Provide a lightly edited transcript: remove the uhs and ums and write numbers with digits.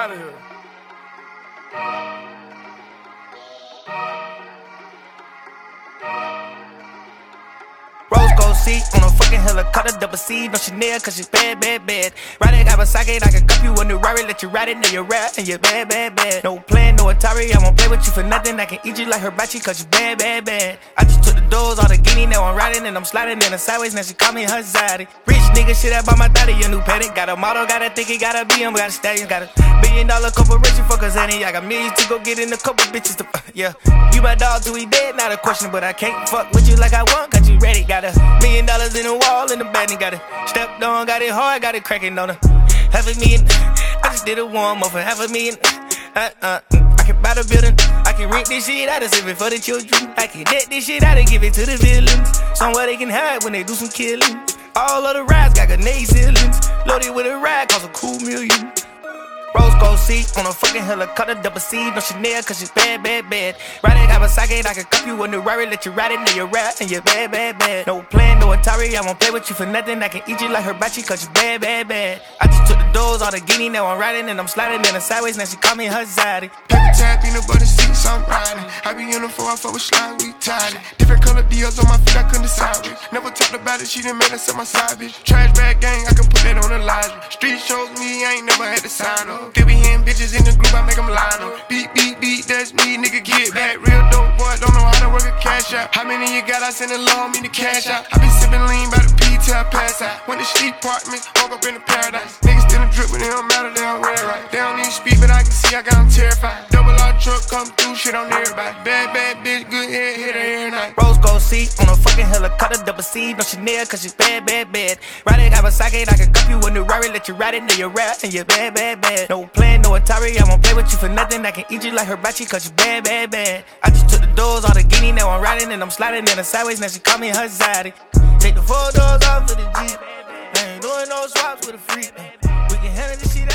out of here. Rose gold seat on a fucking helicopter, double C, no Chanel, cause she's bad, bad, bad. Ride it, Kawasaki, I can cup you a new Rari, let you ride it, now you're rap, and you're bad, bad, bad. No plan, no Atari, I won't play with you for nothing, I can eat you like hibachi, cause you bad, bad, bad. I just took the doors, all the guinea, now I'm riding, and I'm sliding in the sideways, now she call me her zaddy. Rich nigga, shit, I bought my daddy a new paddock, got a model, got a think he got a BM, got a stallion, got a $1 billion corporation, fuck us, Annie, I got millions to go get in a couple bitches to, yeah. You my dog till we dead, not a question, but I can't fuck with you like I want, cause you ready, got $1 million in the wall, in the bed, and got it stepped on, got it hard, got it cracking on her. $500,000, I just did a warm up for $500,000. I can buy the building, I can rent this shit out and save it for the children. I can debt this shit out and give it to the villains, somewhere they can hide when they do some killing. All of the rides got grenade ceilings, loaded with a ride, cost a cool million. Rose gold seat on a fucking helicopter, double C, no Chanel, cause she's bad, bad, bad. Ride it, Kawasaki, I can cup you a new Rari, let you ride it, now you're rap, and you're bad, bad, bad. No plan, no Atari, I won't play with you for nothing, I can eat you like hibachi, cause you bad, bad, bad. I just took the doors, all the guinea, now I'm riding, and I'm sliding in the sideways, now she call me her zaddy. Paper tag, peanut butter seats, I'm riding. I be in the 4, I fuck with slime, we tied it. Different color deals on my feet, I couldn't decide with. Never talked about it, she done made us at my side, bitch. Trash bag gang, I can put that on the line. Street shows me, I ain't never had to sign up. Still be hearing bitches in the group, I make them line up. Beat, beat, beat, that's me, nigga, get back. Real dope boy, don't know how to work a cash out. How many you got? I send a low, me to cash out. I been sipping lean by the P till I pass out. Went to street apartments, woke up in the paradise. Niggas still drip, but they don't matter, they don't wear it right. They don't need to speak, but I can see I got them terrified. Double R truck, come through, shit on everybody. Bad, bad bitch, good head, hit her every night. Rose gold seat on a fucking helicopter, double C, no Chanel, cause she's bad, bad, bad. Ride it, Kawasaki, I can cup you a new Rari, let you ride it, now you're rap, and you're bad, bad, bad. No plan, no Atari, I won't play with you for nothing, I can eat you like hibachi, cause you bad, bad, bad. I just took the doors, all the guinea, now I'm riding, and I'm sliding in the sideways, now she call me her zaddy. Take the 4 doors off of the Jeep, I ain't doing no swaps with a freak. We can handle this shit out.